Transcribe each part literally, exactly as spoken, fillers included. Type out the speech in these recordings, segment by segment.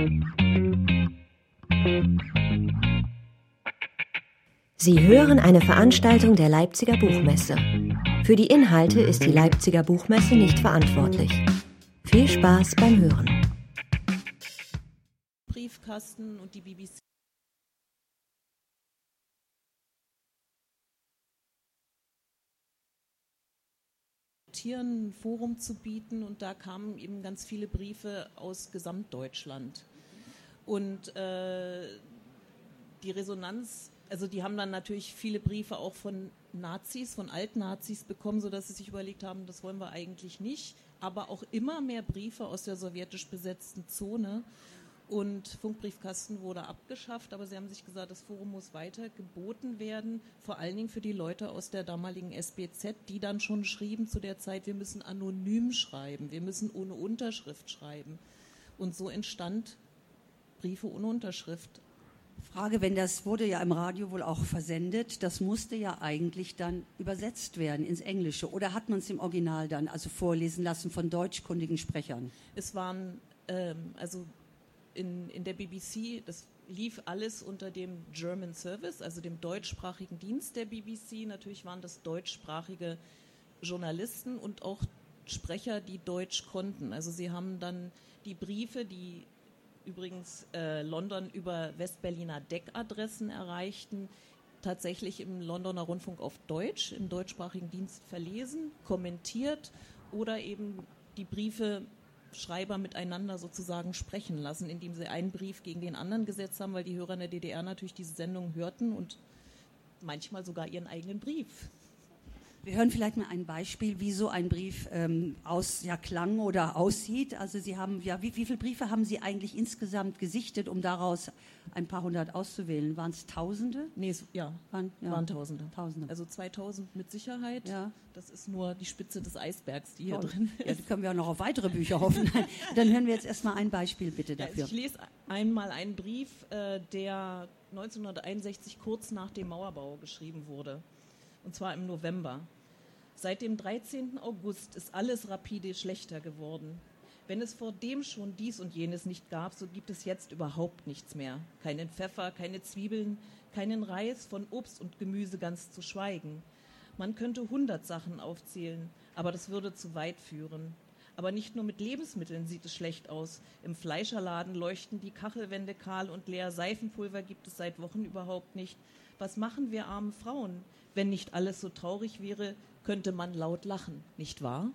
Sie hören eine Veranstaltung der Leipziger Buchmesse. Für die Inhalte ist die Leipziger Buchmesse nicht verantwortlich. Viel Spaß beim Hören. Briefkasten und die B B C. Ein Forum zu bieten, und da kamen eben ganz viele Briefe aus Gesamtdeutschland. Und äh, die Resonanz, also die haben dann natürlich viele Briefe auch von Nazis, von Altnazis bekommen, sodass sie sich überlegt haben, das wollen wir eigentlich nicht, aber auch immer mehr Briefe aus der sowjetisch besetzten Zone. Und Funkbriefkasten wurde abgeschafft, aber sie haben sich gesagt, das Forum muss weiter geboten werden, vor allen Dingen für die Leute aus der damaligen S B Z, die dann schon schrieben zu der Zeit, wir müssen anonym schreiben, wir müssen ohne Unterschrift schreiben. Und so entstand Briefe ohne Unterschrift. Frage, wenn das wurde ja im Radio wohl auch versendet, das musste ja eigentlich dann übersetzt werden ins Englische. Oder hat man es im Original dann also vorlesen lassen von deutschkundigen Sprechern? Es waren, ähm, also In, in der B B C, das lief alles unter dem German Service, also dem deutschsprachigen Dienst der B B C. Natürlich waren das deutschsprachige Journalisten und auch Sprecher, die Deutsch konnten. Also sie haben dann die Briefe, die übrigens äh, London über Westberliner Deckadressen erreichten, tatsächlich im Londoner Rundfunk auf Deutsch, im deutschsprachigen Dienst verlesen, kommentiert oder eben die Briefe Schreiber miteinander sozusagen sprechen lassen, indem sie einen Brief gegen den anderen gesetzt haben, weil die Hörer in der D D R natürlich diese Sendung hörten und manchmal sogar ihren eigenen Brief. Wir hören vielleicht mal ein Beispiel, wie so ein Brief ähm, aus, ja, klang oder aussieht. Also Sie haben, ja, wie, wie viele Briefe haben Sie eigentlich insgesamt gesichtet, um daraus ein paar hundert auszuwählen? Waren es Tausende? Nee, es, ja, waren, ja, waren Tausende. Tausende. Also zweitausend mit Sicherheit. Ja. Das ist nur die Spitze des Eisbergs, die hier Toll. drin ist. Ja, die können wir auch noch auf weitere Bücher hoffen. Dann hören wir jetzt erstmal ein Beispiel bitte dafür. Ja, also ich lese einmal einen Brief, äh, der neunzehnhunderteinundsechzig kurz nach dem Mauerbau geschrieben wurde. Und zwar im November. Seit dem dreizehnten August ist alles rapide schlechter geworden. Wenn es vor dem schon dies und jenes nicht gab, so gibt es jetzt überhaupt nichts mehr. Keinen Pfeffer, keine Zwiebeln, keinen Reis, von Obst und Gemüse ganz zu schweigen. Man könnte hundert Sachen aufzählen, aber das würde zu weit führen. Aber nicht nur mit Lebensmitteln sieht es schlecht aus. Im Fleischerladen leuchten die Kachelwände kahl und leer. Seifenpulver gibt es seit Wochen überhaupt nicht. Was machen wir armen Frauen? Wenn nicht alles so traurig wäre, könnte man laut lachen, nicht wahr?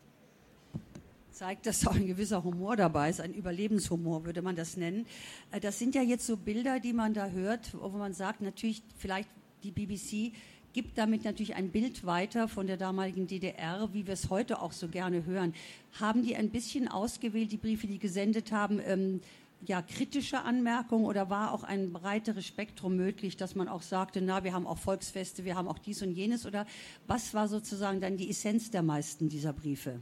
Zeigt, dass auch ein gewisser Humor dabei ist, ein Überlebenshumor würde man das nennen. Das sind ja jetzt so Bilder, die man da hört, wo man sagt, natürlich vielleicht die B B C gibt damit natürlich ein Bild weiter von der damaligen D D R, wie wir es heute auch so gerne hören. Haben die ein bisschen ausgewählt, die Briefe, die gesendet haben, ähm, ja, kritische Anmerkungen, oder war auch ein breiteres Spektrum möglich, dass man auch sagte, na, wir haben auch Volksfeste, wir haben auch dies und jenes, oder was war sozusagen dann die Essenz der meisten dieser Briefe?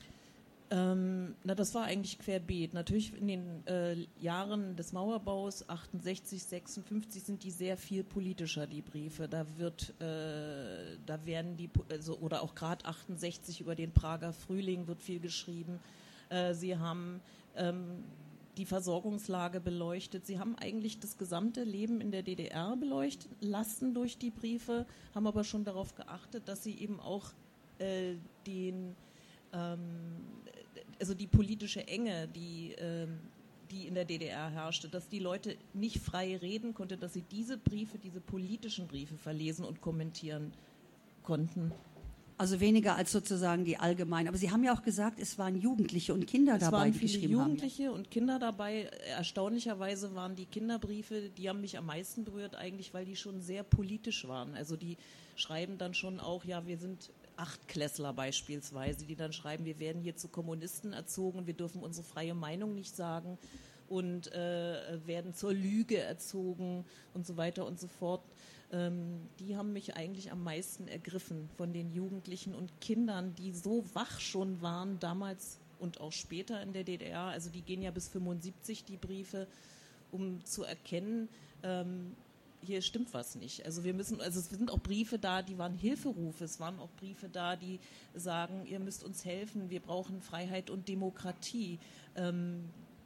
Ähm, na, das war eigentlich querbeet. Natürlich in den äh, Jahren des Mauerbaus, achtundsechzig, sechsundfünfzig, sind die sehr viel politischer, die Briefe. Da wird, äh, da werden die, also, oder auch gerade achtundsechzig über den Prager Frühling wird viel geschrieben. Äh, sie haben ähm, die Versorgungslage beleuchtet. Sie haben eigentlich das gesamte Leben in der D D R beleuchtet lassen durch die Briefe, haben aber schon darauf geachtet, dass sie eben auch äh, den, ähm, also die politische Enge, die, ähm, die in der D D R herrschte, dass die Leute nicht frei reden konnten, dass sie diese Briefe, diese politischen Briefe verlesen und kommentieren konnten. Also weniger als sozusagen die allgemeinen. Aber Sie haben ja auch gesagt, es waren Jugendliche und Kinder dabei, die geschrieben haben. Es waren viele Jugendliche und Kinder dabei. Erstaunlicherweise waren die Kinderbriefe, die haben mich am meisten berührt eigentlich, weil die schon sehr politisch waren. Also die schreiben dann schon auch, ja, wir sind Achtklässler beispielsweise, die dann schreiben, wir werden hier zu Kommunisten erzogen, wir dürfen unsere freie Meinung nicht sagen und äh, werden zur Lüge erzogen und so weiter und so fort. Ähm, die haben mich eigentlich am meisten ergriffen von den Jugendlichen und Kindern, die so wach schon waren damals und auch später in der D D R. Also die gehen ja bis fünfundsiebzig, die Briefe, um zu erkennen, ähm, hier stimmt was nicht. Also wir müssen, also es sind auch Briefe da, die waren Hilferufe. Es waren auch Briefe da, die sagen, ihr müsst uns helfen, wir brauchen Freiheit und Demokratie. Ähm,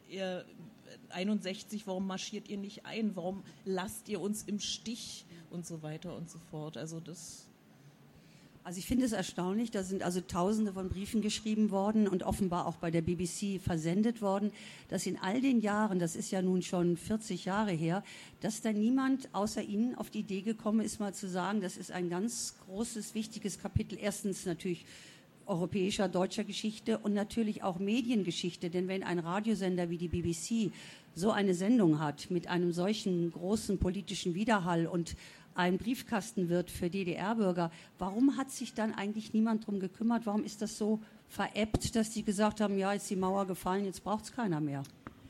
ihr einundsechzig, warum marschiert ihr nicht ein? Warum lasst ihr uns im Stich? Und so weiter und so fort. Also das... Also ich finde es erstaunlich, da sind also Tausende von Briefen geschrieben worden und offenbar auch bei der B B C versendet worden, dass in all den Jahren, das ist ja nun schon vierzig Jahre her, dass da niemand außer Ihnen auf die Idee gekommen ist, mal zu sagen, das ist ein ganz großes, wichtiges Kapitel. Erstens natürlich europäischer, deutscher Geschichte und natürlich auch Mediengeschichte. Denn wenn ein Radiosender wie die B B C so eine Sendung hat mit einem solchen großen politischen Widerhall und ein Briefkasten wird für D D R-Bürger, warum hat sich dann eigentlich niemand drum gekümmert? Warum ist das so veräppt, dass die gesagt haben, ja, jetzt die Mauer gefallen, jetzt braucht es keiner mehr?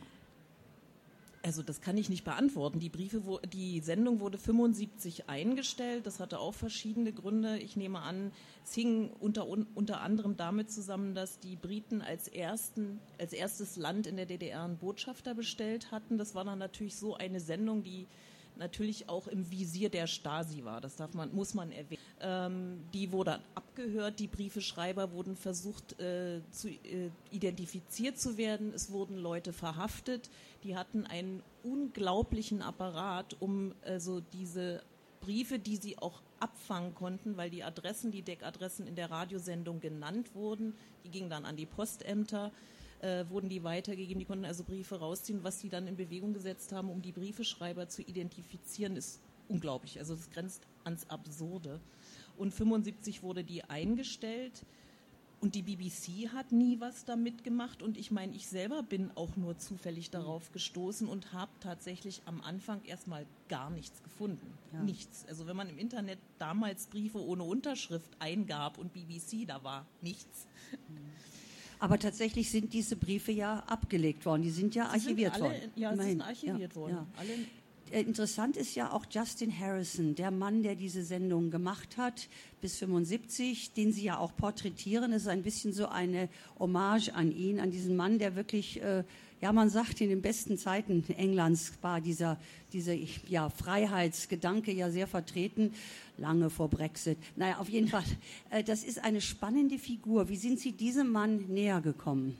Also das kann ich nicht beantworten. Die Briefe, wo, die Sendung wurde fünfundsiebzig eingestellt. Das hatte auch verschiedene Gründe. Ich nehme an, es hing unter, unter anderem damit zusammen, dass die Briten als, ersten, als erstes Land in der D D R einen Botschafter bestellt hatten. Das war dann natürlich so eine Sendung, die natürlich auch im Visier der Stasi war. Das darf man, muss man erwähnen. Ähm, die wurde abgehört. Die Briefeschreiber wurden versucht, äh, zu, äh, identifiziert zu werden. Es wurden Leute verhaftet. Die hatten einen unglaublichen Apparat, um also diese Briefe, die sie auch abfangen konnten, weil die Adressen, die Deckadressen in der Radiosendung genannt wurden, die gingen dann an die Postämter, äh, wurden die weitergegeben, die konnten also Briefe rausziehen. Was sie dann in Bewegung gesetzt haben, um die Briefeschreiber zu identifizieren, ist unglaublich. Also das grenzt ans Absurde. Und fünfundsiebzig wurde die eingestellt. Und die B B C hat nie was damit gemacht und ich meine, ich selber bin auch nur zufällig darauf gestoßen und habe tatsächlich am Anfang erstmal gar nichts gefunden. Ja. Nichts. Also wenn man im Internet damals Briefe ohne Unterschrift eingab und B B C, da war nichts. Aber tatsächlich sind diese Briefe ja abgelegt worden, die sind ja sie archiviert sind alle, worden. Ja, Immerhin. sie sind archiviert ja, worden. Ja. Alle Interessant ist ja auch Justin Harrison, der Mann, der diese Sendung gemacht hat, bis fünfundsiebzig, den Sie ja auch porträtieren. Es ist ein bisschen so eine Hommage an ihn, an diesen Mann, der wirklich, äh, ja, man sagt, in den besten Zeiten Englands war dieser, dieser ja, Freiheitsgedanke ja sehr vertreten, lange vor Brexit. Naja, auf jeden Fall, äh, das ist eine spannende Figur. Wie sind Sie diesem Mann näher gekommen?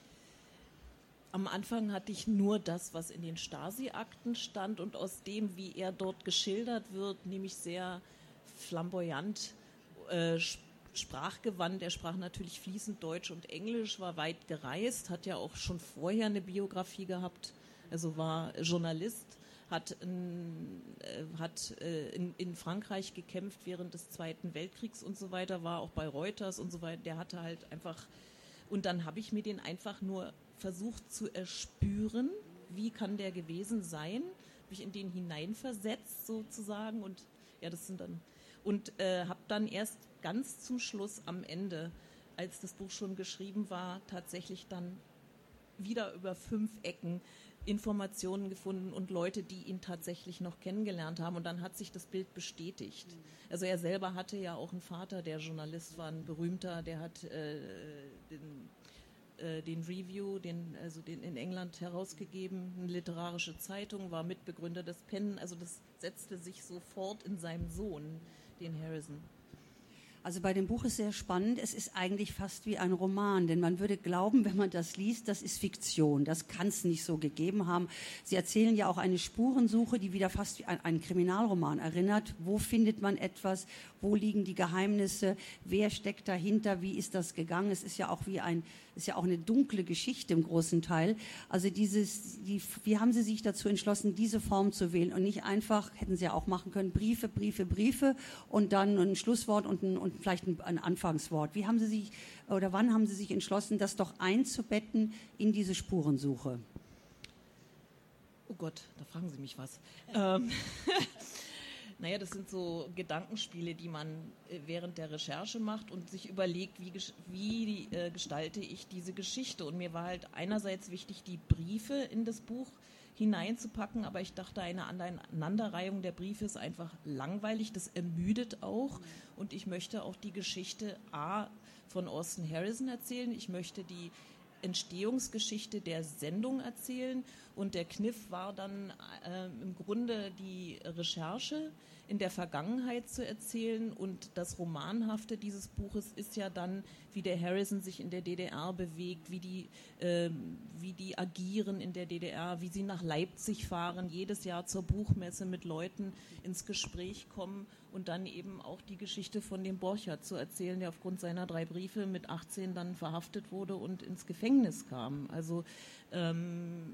Am Anfang hatte ich nur das, was in den Stasi-Akten stand und aus dem, wie er dort geschildert wird, nämlich sehr flamboyant, äh, sprachgewandt. Er sprach natürlich fließend Deutsch und Englisch, war weit gereist, hat ja auch schon vorher eine Biografie gehabt, also war Journalist, hat, in, äh, hat äh, in, in Frankreich gekämpft während des Zweiten Weltkriegs und so weiter, war auch bei Reuters und so weiter. Der hatte halt einfach, und dann habe ich mir den einfach nur versucht zu erspüren, wie kann der gewesen sein, habe ich in den hineinversetzt sozusagen und ja, das sind dann und äh, habe dann erst ganz zum Schluss am Ende, als das Buch schon geschrieben war, tatsächlich dann wieder über fünf Ecken Informationen gefunden und Leute, die ihn tatsächlich noch kennengelernt haben und dann hat sich das Bild bestätigt. Also er selber hatte ja auch einen Vater, der Journalist war, ein berühmter, der hat äh, den den Review, den, also den in England herausgegeben, eine literarische Zeitung, war Mitbegründer des Pen, also das setzte sich sofort in seinem Sohn, den Harrison. Also bei dem Buch ist sehr spannend, es ist eigentlich fast wie ein Roman, denn man würde glauben, wenn man das liest, das ist Fiktion, das kann es nicht so gegeben haben. Sie erzählen ja auch eine Spurensuche, die wieder fast wie ein, ein Kriminalroman erinnert. Wo findet man etwas, wo liegen die Geheimnisse, wer steckt dahinter, wie ist das gegangen? Es ist ja auch wie ein, ist ja auch eine dunkle Geschichte im großen Teil. Also dieses, die, wie haben Sie sich dazu entschlossen, diese Form zu wählen und nicht einfach, hätten Sie ja auch machen können, Briefe, Briefe, Briefe und dann ein Schlusswort und ein, und vielleicht ein, ein Anfangswort. Wie haben Sie sich oder wann haben Sie sich entschlossen, das doch einzubetten in diese Spurensuche? Oh Gott, da fragen Sie mich was. ähm. Naja, das sind so Gedankenspiele, die man während der Recherche macht und sich überlegt, wie, wie äh, gestalte ich diese Geschichte. Und mir war halt einerseits wichtig, die Briefe in das Buch hineinzupacken, aber ich dachte, eine Aneinanderreihung der Briefe ist einfach langweilig, das ermüdet auch. Und ich möchte auch die Geschichte A von Austin Harrison erzählen, ich möchte die Entstehungsgeschichte der Sendung erzählen und der Kniff war dann äh, im Grunde die Recherche in der Vergangenheit zu erzählen. Und das Romanhafte dieses Buches ist ja dann, wie der Harrison sich in der D D R bewegt, wie die, äh, wie die agieren in der D D R, wie sie nach Leipzig fahren, jedes Jahr zur Buchmesse mit Leuten ins Gespräch kommen und dann eben auch die Geschichte von dem Borchardt zu erzählen, der aufgrund seiner drei Briefe mit achtzehn dann verhaftet wurde und ins Gefängnis kam. Also ähm,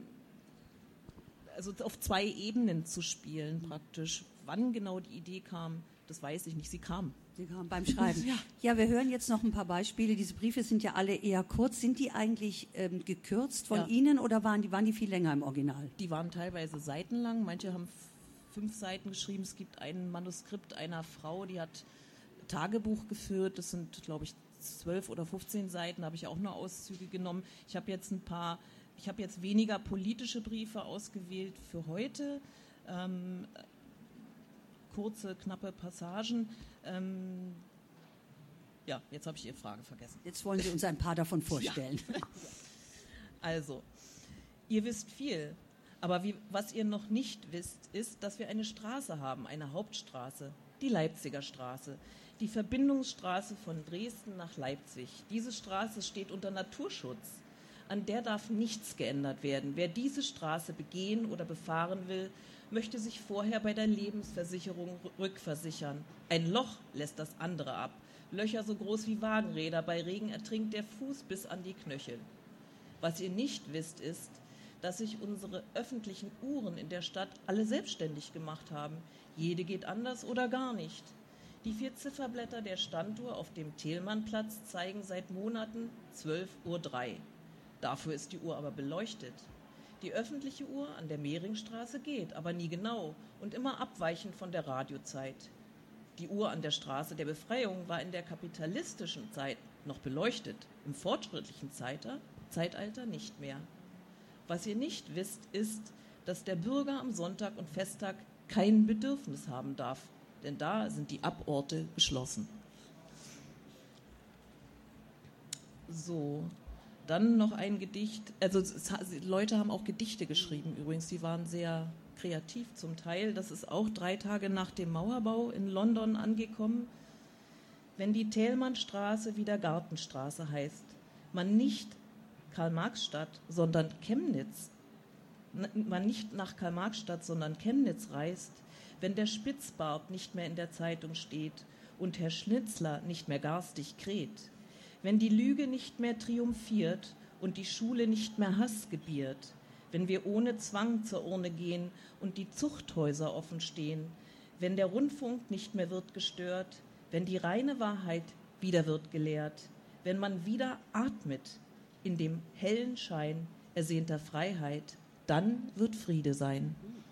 Also auf zwei Ebenen zu spielen praktisch. Wann genau die Idee kam, das weiß ich nicht. Sie kam. Sie kam beim Schreiben. Ja. Ja, wir hören jetzt noch ein paar Beispiele. Diese Briefe sind ja alle eher kurz. Sind die eigentlich ähm, gekürzt von Ja. Ihnen oder waren die, waren die viel länger im Original? Die waren teilweise seitenlang. Manche haben f- fünf Seiten geschrieben. Es gibt ein Manuskript einer Frau, die hat Tagebuch geführt. Das sind, glaube ich, zwölf oder fünfzehn Seiten. Da habe ich auch nur Auszüge genommen. Ich habe jetzt ein paar... Ich habe jetzt weniger politische Briefe ausgewählt für heute, ähm, kurze, knappe Passagen. Ähm, ja, jetzt habe ich Ihre Frage vergessen. Jetzt wollen Sie uns ein paar davon vorstellen. Ja. Also, ihr wisst viel, aber wie, was ihr noch nicht wisst, ist, dass wir eine Straße haben, eine Hauptstraße, die Leipziger Straße, die Verbindungsstraße von Dresden nach Leipzig. Diese Straße steht unter Naturschutz. An der darf nichts geändert werden. Wer diese Straße begehen oder befahren will, möchte sich vorher bei der Lebensversicherung rückversichern. Ein Loch lässt das andere ab. Löcher so groß wie Wagenräder. Bei Regen ertrinkt der Fuß bis an die Knöchel. Was ihr nicht wisst, ist, dass sich unsere öffentlichen Uhren in der Stadt alle selbstständig gemacht haben. Jede geht anders oder gar nicht. Die vier Zifferblätter der Standuhr auf dem Thelmannplatz zeigen seit Monaten zwölf Uhr drei. Dafür ist die Uhr aber beleuchtet. Die öffentliche Uhr an der Mehringstraße geht, aber nie genau und immer abweichend von der Radiozeit. Die Uhr an der Straße der Befreiung war in der kapitalistischen Zeit noch beleuchtet, im fortschrittlichen Zeitalter nicht mehr. Was ihr nicht wisst, ist, dass der Bürger am Sonntag und Festtag kein Bedürfnis haben darf, denn da sind die Aborte geschlossen. So. Dann noch ein Gedicht, also es, Leute haben auch Gedichte geschrieben übrigens, die waren sehr kreativ zum Teil. Das ist auch drei Tage nach dem Mauerbau in London angekommen. Wenn die Thälmannstraße wieder Gartenstraße heißt, man nicht Karl-Marx-Stadt, sondern Chemnitz, man nicht nach Karl-Marx-Stadt, sondern Chemnitz reist, wenn der Spitzbart nicht mehr in der Zeitung steht und Herr Schnitzler nicht mehr garstig kräht, wenn die Lüge nicht mehr triumphiert und die Schule nicht mehr Hass gebiert, wenn wir ohne Zwang zur Urne gehen und die Zuchthäuser offen stehen, wenn der Rundfunk nicht mehr wird gestört, wenn die reine Wahrheit wieder wird gelehrt, wenn man wieder atmet in dem hellen Schein ersehnter Freiheit, dann wird Friede sein.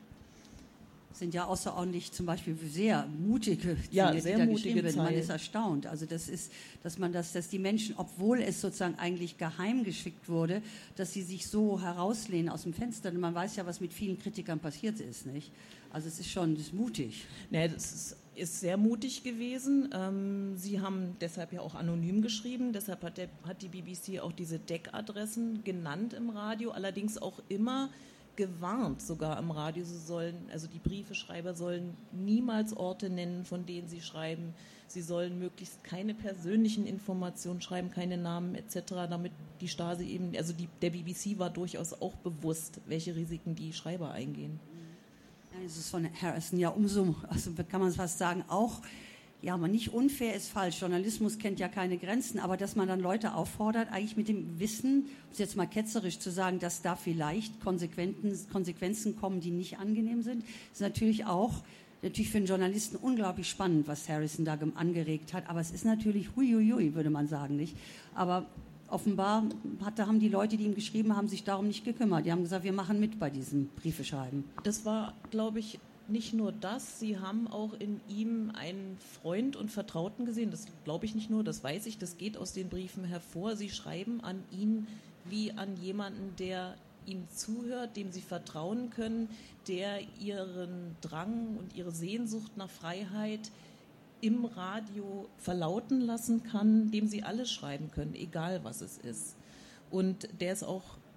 Sind ja außerordentlich zum Beispiel sehr mutige Dinge, ja, die sehr da mutige geschrieben werden. Man Zeilen. ist erstaunt. Also das ist, dass man das, dass die Menschen, obwohl es sozusagen eigentlich geheim geschickt wurde, dass sie sich so herauslehnen aus dem Fenster. Und man weiß ja, was mit vielen Kritikern passiert ist, nicht? Also es ist schon, das ist mutig. Nee, das ist, ist sehr mutig gewesen. Ähm, Sie haben deshalb ja auch anonym geschrieben. Deshalb hat, der, hat die B B C auch diese Deckadressen genannt im Radio. Allerdings auch immer gewarnt, sogar im Radio, sie sollen, also die Briefeschreiber sollen niemals Orte nennen, von denen sie schreiben. Sie sollen möglichst keine persönlichen Informationen schreiben, keine Namen et cetera, damit die Stasi eben, also die, der B B C war durchaus auch bewusst, welche Risiken die Schreiber eingehen. Ja, das ist von Harrison ja umso, also kann man fast sagen, auch, ja, man nicht unfair ist falsch. Journalismus kennt ja keine Grenzen, aber dass man dann Leute auffordert, eigentlich mit dem Wissen, um es jetzt mal ketzerisch zu sagen, dass da vielleicht Konsequenzen kommen, die nicht angenehm sind, ist natürlich auch natürlich für einen Journalisten unglaublich spannend, was Harrison da angeregt hat. Aber es ist natürlich huiuiui, würde man sagen, nicht? Aber offenbar hat, da haben die Leute, die ihm geschrieben haben, sich darum nicht gekümmert. Die haben gesagt, wir machen mit bei diesem Briefeschreiben. Das war, glaube ich, nicht nur das, Sie haben auch in ihm einen Freund und Vertrauten gesehen. Das glaube ich nicht nur, das weiß ich, das geht aus den Briefen hervor. Sie schreiben an ihn wie an jemanden, der ihm zuhört, dem Sie vertrauen können, der Ihren Drang und Ihre Sehnsucht nach Freiheit im Radio verlauten lassen kann, dem Sie alles schreiben können, egal was es ist. Und der ist auch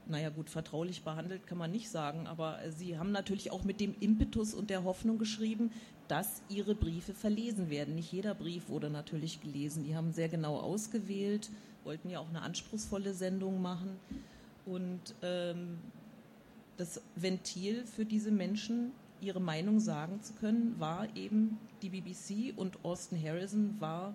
naja gut, vertraulich behandelt kann man nicht sagen, aber sie haben natürlich auch mit dem Impetus und der Hoffnung geschrieben, dass ihre Briefe verlesen werden. Nicht jeder Brief wurde natürlich gelesen. Die haben sehr genau ausgewählt, wollten ja auch eine anspruchsvolle Sendung machen. Und ähm, das Ventil für diese Menschen, ihre Meinung sagen zu können, war eben die B B C, und Austin Harrison war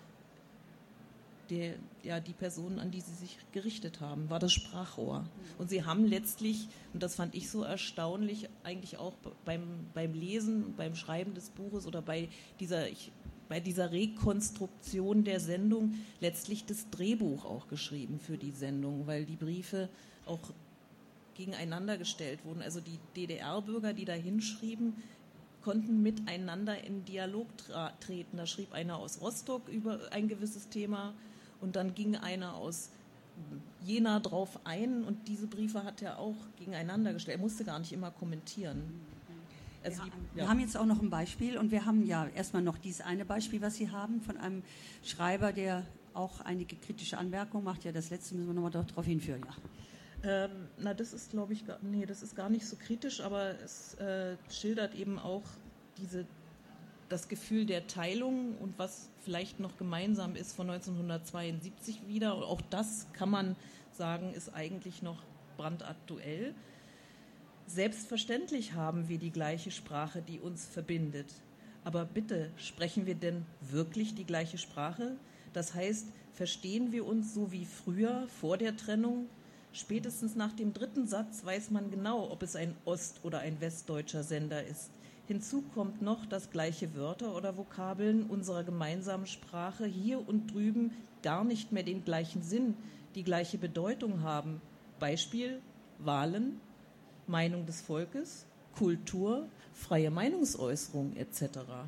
der, ja, die Person, an die sie sich gerichtet haben, war das Sprachrohr. Und sie haben letztlich, und das fand ich so erstaunlich, eigentlich auch beim, beim Lesen, beim Schreiben des Buches oder bei dieser, ich, bei dieser Rekonstruktion der Sendung letztlich das Drehbuch auch geschrieben für die Sendung, weil die Briefe auch gegeneinander gestellt wurden. Also die D D R-Bürger, die da hinschrieben, konnten miteinander in Dialog tra- treten. Da schrieb einer aus Rostock über ein gewisses Thema und dann ging einer aus Jena drauf ein, und diese Briefe hat er auch gegeneinander gestellt. Er musste gar nicht immer kommentieren. Also ja, die, wir ja. haben jetzt auch noch ein Beispiel, und wir haben ja erstmal noch dieses eine Beispiel, was Sie haben, von einem Schreiber, der auch einige kritische Anmerkungen macht. Ja, das letzte müssen wir nochmal darauf hinführen, ja. Ähm, na, das ist, glaube ich, gar, nee, das ist gar nicht so kritisch, aber es äh, schildert eben auch diese, das Gefühl der Teilung und was vielleicht noch gemeinsam ist von neunzehnhundertzweiundsiebzig wieder. Und auch das kann man sagen, ist eigentlich noch brandaktuell. Selbstverständlich haben wir die gleiche Sprache, die uns verbindet. Aber bitte, sprechen wir denn wirklich die gleiche Sprache? Das heißt, verstehen wir uns so wie früher, vor der Trennung? Spätestens nach dem dritten Satz weiß man genau, ob es ein ost- oder ein westdeutscher Sender ist. Hinzu kommt noch, dass gleiche Wörter oder Vokabeln unserer gemeinsamen Sprache hier und drüben gar nicht mehr den gleichen Sinn, die gleiche Bedeutung haben. Beispiel: Wahlen, Meinung des Volkes, Kultur, freie Meinungsäußerung et cetera.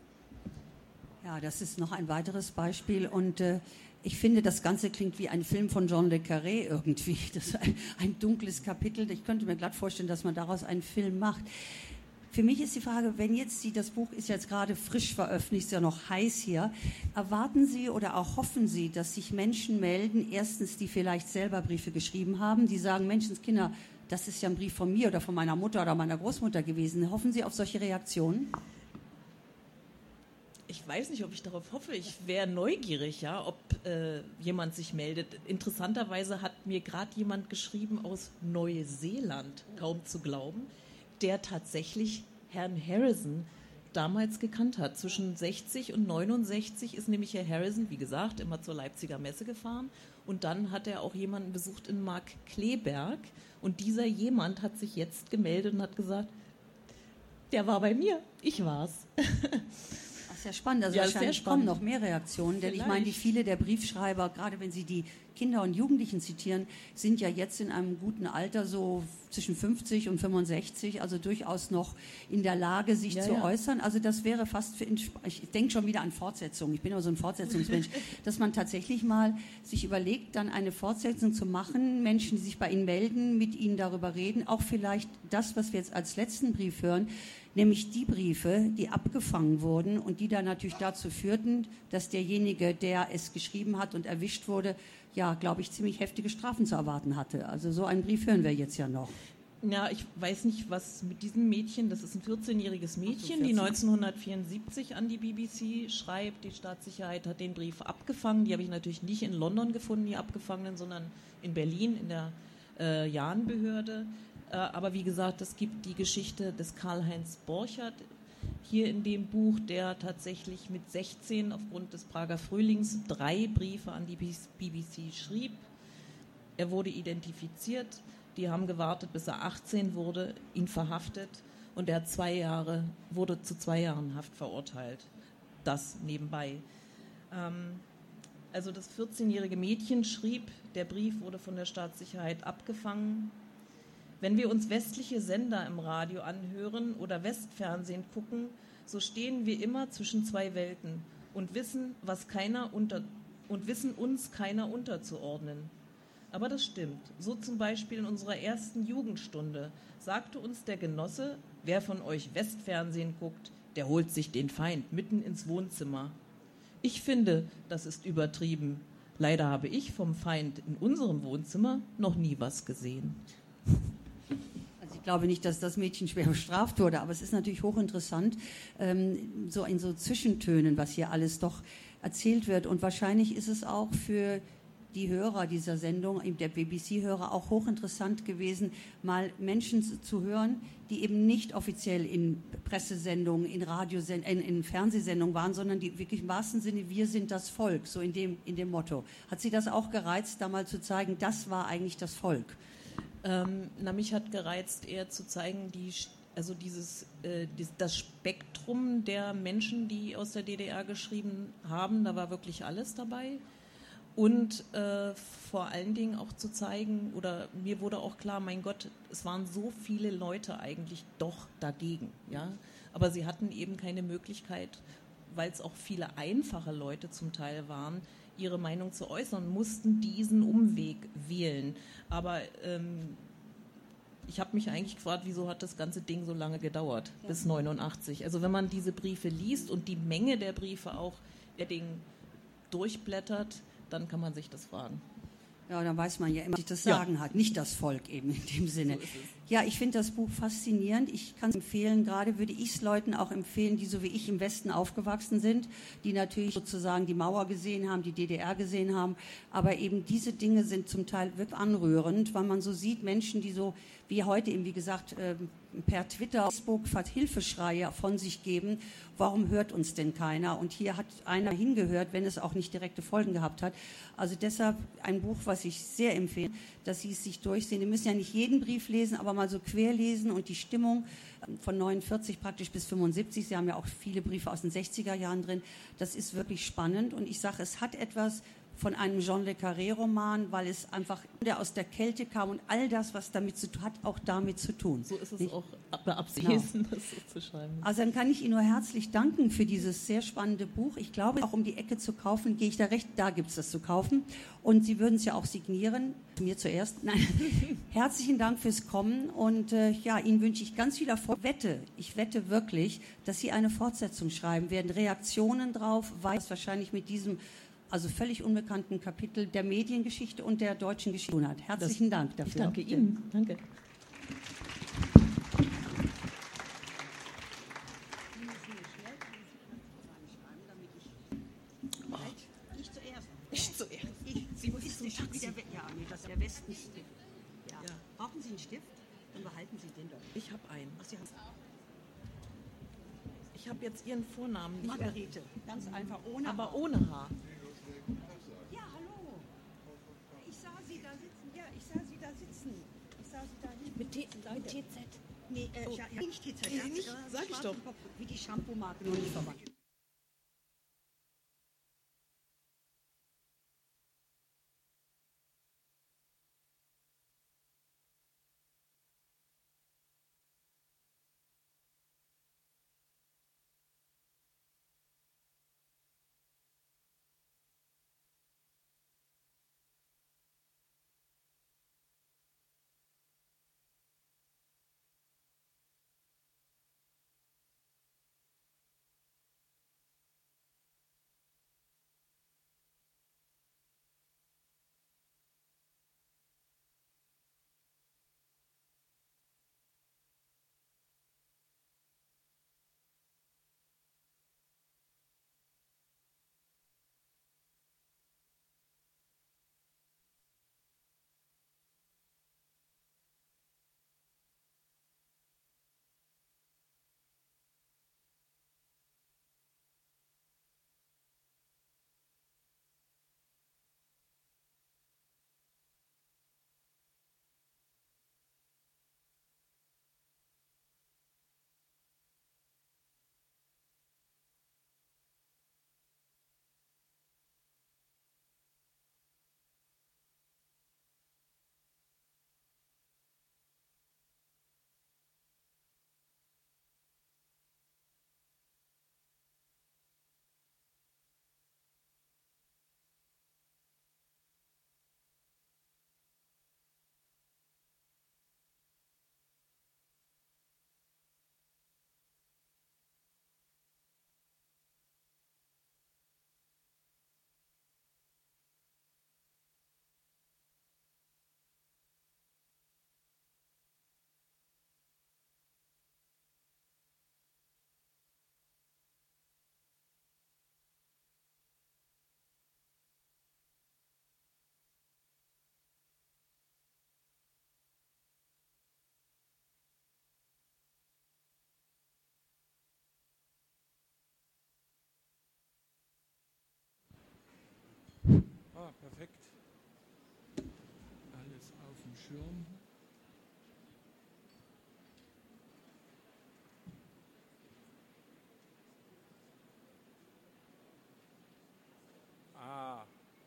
Ja, das ist noch ein weiteres Beispiel, und äh, ich finde, das Ganze klingt wie ein Film von John le Carré irgendwie. Das ist ein, ein dunkles Kapitel. Ich könnte mir glatt vorstellen, dass man daraus einen Film macht. Für mich ist die Frage, wenn jetzt Sie, das Buch ist jetzt gerade frisch veröffentlicht, ist ja noch heiß hier, erwarten Sie oder auch hoffen Sie, dass sich Menschen melden, erstens, die vielleicht selber Briefe geschrieben haben, die sagen, Menschenskinder, das ist ja ein Brief von mir oder von meiner Mutter oder meiner Großmutter gewesen. Hoffen Sie auf solche Reaktionen? Ich weiß nicht, ob ich darauf hoffe. Ich wäre neugierig, ja, ob äh, jemand sich meldet. Interessanterweise hat mir gerade jemand geschrieben aus Neuseeland, kaum zu glauben, der tatsächlich Herrn Harrison damals gekannt hat. Zwischen sechzig und neunundsechzig ist nämlich Herr Harrison, wie gesagt, immer zur Leipziger Messe gefahren. Und dann hat er auch jemanden besucht in Markkleeberg. Und dieser jemand hat sich jetzt gemeldet und hat gesagt, der war bei mir, ich war's. Das ist ja spannend. Also ja, wahrscheinlich kommen noch mehr Reaktionen, denn Vielleicht. ich meine, die viele der Briefschreiber, gerade wenn sie die Kinder und Jugendlichen zitieren, sind ja jetzt in einem guten Alter, so zwischen fünfzig und fünfundsechzig, also durchaus noch in der Lage, sich ja, zu ja. äußern. Also das wäre fast für, ich denke schon wieder an Fortsetzungen, ich bin aber so ein Fortsetzungsmensch, dass man tatsächlich mal sich überlegt, dann eine Fortsetzung zu machen, Menschen, die sich bei Ihnen melden, mit Ihnen darüber reden, auch vielleicht das, was wir jetzt als letzten Brief hören, nämlich die Briefe, die abgefangen wurden und die dann natürlich dazu führten, dass derjenige, der es geschrieben hat und erwischt wurde, ja, glaube ich, ziemlich heftige Strafen zu erwarten hatte. Also so einen Brief hören wir jetzt ja noch. Ja, ich weiß nicht, was mit diesem Mädchen, das ist ein vierzehnjähriges Mädchen, die neunzehnhundertvierundsiebzig an die B B C schreibt. Die Staatssicherheit hat den Brief abgefangen. Die habe ich natürlich nicht in London gefunden, die Abgefangenen, sondern in Berlin, in der äh, Jahn-Behörde. Äh, aber wie gesagt, es gibt die Geschichte des Karl-Heinz Borchert hier in dem Buch, der tatsächlich mit sechzehn aufgrund des Prager Frühlings drei Briefe an die B B C schrieb. Er wurde identifiziert. Die haben gewartet, bis er achtzehn wurde, ihn verhaftet, und er hat zwei Jahre, wurde zu zwei Jahren Haft verurteilt. Das nebenbei. Ähm, also das vierzehnjährige Mädchen schrieb, der Brief wurde von der Staatssicherheit abgefangen. Wenn wir uns westliche Sender im Radio anhören oder Westfernsehen gucken, so stehen wir immer zwischen zwei Welten und wissen, was keiner unter, und wissen uns keiner unterzuordnen. Aber das stimmt. So zum Beispiel in unserer ersten Jugendstunde sagte uns der Genosse, wer von euch Westfernsehen guckt, der holt sich den Feind mitten ins Wohnzimmer. Ich finde, das ist übertrieben. Leider habe ich vom Feind in unserem Wohnzimmer noch nie was gesehen. Also ich glaube nicht, dass das Mädchen schwer bestraft wurde, aber es ist natürlich hochinteressant, ähm, so in so Zwischentönen, was hier alles doch erzählt wird. Und wahrscheinlich ist es auch für die Hörer dieser Sendung, der B B C-Hörer, auch hochinteressant gewesen, mal Menschen zu hören, die eben nicht offiziell in Pressesendungen, in Radiosendungen, in, in Fernsehsendungen waren, sondern die wirklich im wahrsten Sinne, wir sind das Volk, so in dem, in dem Motto. Hat Sie das auch gereizt, da mal zu zeigen, das war eigentlich das Volk? Ähm, na, mich hat gereizt, eher zu zeigen, die, also dieses, äh, dies, das Spektrum der Menschen, die aus der D D R geschrieben haben, da war wirklich alles dabei. Und äh, vor allen Dingen auch zu zeigen, oder mir wurde auch klar, mein Gott, es waren so viele Leute eigentlich doch dagegen. Ja? Aber sie hatten eben keine Möglichkeit, weil es auch viele einfache Leute zum Teil waren, ihre Meinung zu äußern, mussten diesen Umweg wählen. Aber ähm, ich habe mich eigentlich gefragt, wieso hat das ganze Ding so lange gedauert, ja. bis neunundachtzig. Also wenn man diese Briefe liest und die Menge der Briefe auch der Ding durchblättert, dann kann man sich das fragen. Ja, dann weiß man ja immer, was das Sagen ja. hat, nicht das Volk eben in dem Sinne. So ist es. Ja, ich finde das Buch faszinierend. Ich kann es empfehlen, gerade würde ich es Leuten auch empfehlen, die so wie ich im Westen aufgewachsen sind, die natürlich sozusagen die Mauer gesehen haben, die D D R gesehen haben, aber eben diese Dinge sind zum Teil wirklich anrührend, weil man so sieht, Menschen, die so wie heute eben, wie gesagt, per Twitter, Facebook Hilfeschreie von sich geben, warum hört uns denn keiner? Und hier hat einer hingehört, wenn es auch nicht direkte Folgen gehabt hat. Also deshalb ein Buch, was ich sehr empfehle, dass Sie es sich durchsehen. Sie müssen ja nicht jeden Brief lesen, aber mal so quer lesen und die Stimmung von neunundvierzig praktisch bis fünfundsiebzig, Sie haben ja auch viele Briefe aus den sechziger Jahren drin, das ist wirklich spannend und ich sage, es hat etwas von einem Jean le Carré-Roman, weil es einfach der aus der Kälte kam und all das, was damit zu tun hat, auch damit zu tun. So ist es Nicht? auch beabsichtigt, genau. Das so zu schreiben. Also dann kann ich Ihnen nur herzlich danken für dieses sehr spannende Buch. Ich glaube, auch um die Ecke zu kaufen, gehe ich da recht, da gibt es das zu kaufen. Und Sie würden es ja auch signieren. Mir zuerst. Nein. Herzlichen Dank fürs Kommen und äh, ja, Ihnen wünsche ich ganz viel Erfolg. Ich wette, ich wette wirklich, dass Sie eine Fortsetzung schreiben werden, Reaktionen drauf, weil es wahrscheinlich mit diesem also völlig unbekannten Kapitel der Mediengeschichte und der deutschen Geschichte hat. Herzlichen das, Dank dafür. Ich danke Ihnen. Danke. Ich zuerst. Ich zuerst. Ich, Sie muss so wieder weg. Ja, nee, das der Westen. Ja. Ja. Brauchen Sie einen Stift? Dann behalten Sie den doch. Ich habe einen. Ach, Sie haben ich habe jetzt Ihren Vornamen nicht. Margarete. Ganz einfach ohne Aber ohne H. Ja, hallo. Ich sah Sie da sitzen. Ja, ich sah Sie da sitzen. Ich sah Sie da hinten. Mit, T mit T Z? Nee, äh, oh. ja, nicht T Z. Nee, nicht, sag ich doch. Wie die Shampoo-Marke, nur nicht verwandt. Ah, perfekt. Alles auf dem Schirm. Ah.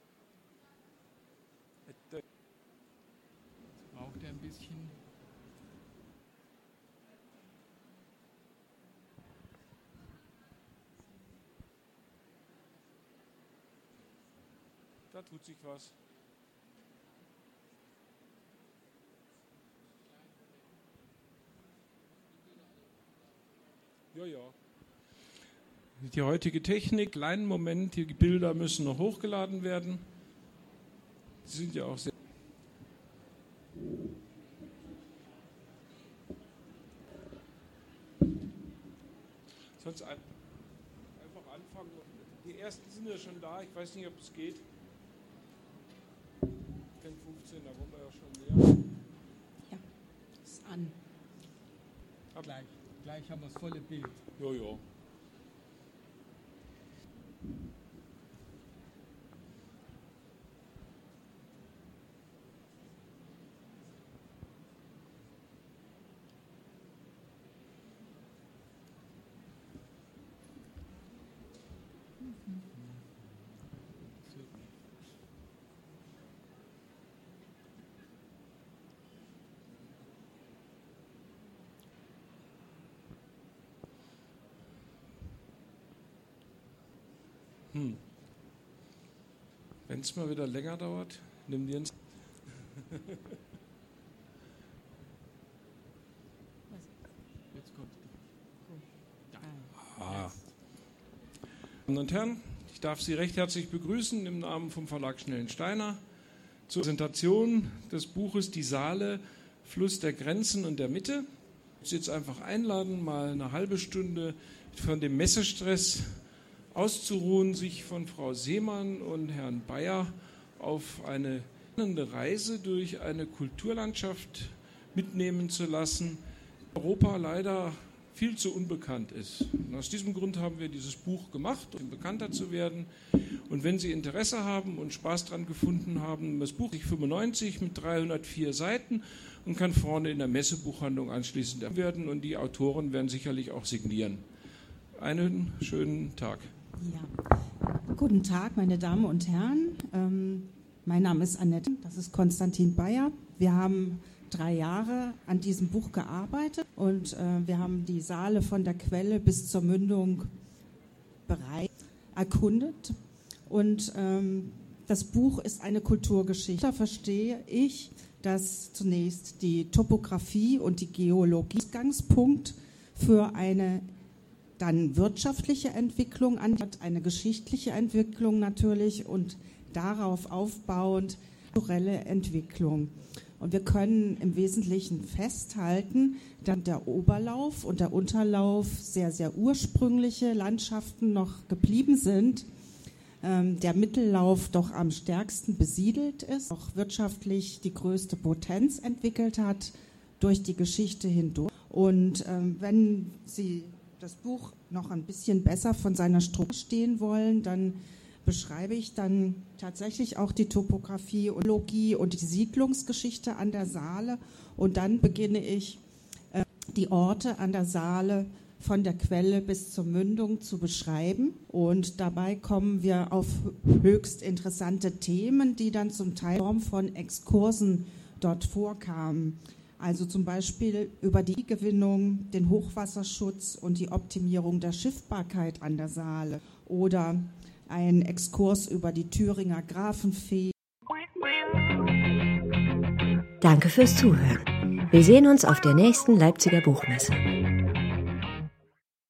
Jetzt braucht er ein bisschen. Da tut sich was. Ja, ja. Die heutige Technik, kleinen Moment, die Bilder müssen noch hochgeladen werden. Die sind ja auch sehr. Sonst ein, einfach anfangen. Die ersten sind ja schon da, ich weiß nicht, ob es geht. zehn, fünfzehn, da wollen wir ja schon näher. Ja, ist an. Ab. Gleich, gleich haben wir das volle Bild. Jo, jo. Hm. Wenn es mal wieder länger dauert, nimm dir ein. Jetzt kommt. Ah. Meine Damen und Herren, ich darf Sie recht herzlich begrüßen im Namen vom Verlag Schnellensteiner zur Präsentation des Buches Die Saale, Fluss der Grenzen und der Mitte. Ich muss jetzt einfach einladen, mal eine halbe Stunde von dem Messestress auszuruhen, sich von Frau Seemann und Herrn Bayer auf eine spannende Reise durch eine Kulturlandschaft mitnehmen zu lassen, die Europa leider viel zu unbekannt ist. Und aus diesem Grund haben wir dieses Buch gemacht, um bekannter zu werden. Und wenn Sie Interesse haben und Spaß daran gefunden haben, das Buch ist fünfundneunzig mit dreihundertvier Seiten und kann vorne in der Messebuchhandlung anschließend werden und die Autoren werden sicherlich auch signieren. Einen schönen Tag. Ja. Guten Tag, meine Damen und Herren. Ähm, mein Name ist Annette, das ist Konstantin Bayer. Wir haben drei Jahre an diesem Buch gearbeitet und äh, wir haben die Saale von der Quelle bis zur Mündung bereit erkundet. Und ähm, das Buch ist eine Kulturgeschichte. Da verstehe ich, dass zunächst die Topographie und die Geologie Ausgangspunkt für eine dann wirtschaftliche Entwicklung an, eine geschichtliche Entwicklung natürlich und darauf aufbauend kulturelle Entwicklung. Und wir können im Wesentlichen festhalten, dass der Oberlauf und der Unterlauf sehr, sehr ursprüngliche Landschaften noch geblieben sind. Ähm, der Mittellauf doch am stärksten besiedelt ist, auch wirtschaftlich die größte Potenz entwickelt hat durch die Geschichte hindurch. Und ähm, wenn Sie das Buch noch ein bisschen besser von seiner Struktur verstehen wollen, dann beschreibe ich dann tatsächlich auch die Topographie und Geologie und die Siedlungsgeschichte an der Saale. Und dann beginne ich, äh, die Orte an der Saale von der Quelle bis zur Mündung zu beschreiben. Und dabei kommen wir auf höchst interessante Themen, die dann zum Teil in Form von Exkursen dort vorkamen. Also zum Beispiel über die Gewinnung, den Hochwasserschutz und die Optimierung der Schiffbarkeit an der Saale oder ein Exkurs über die Thüringer Grafenfee. Danke fürs Zuhören. Wir sehen uns auf der nächsten Leipziger Buchmesse.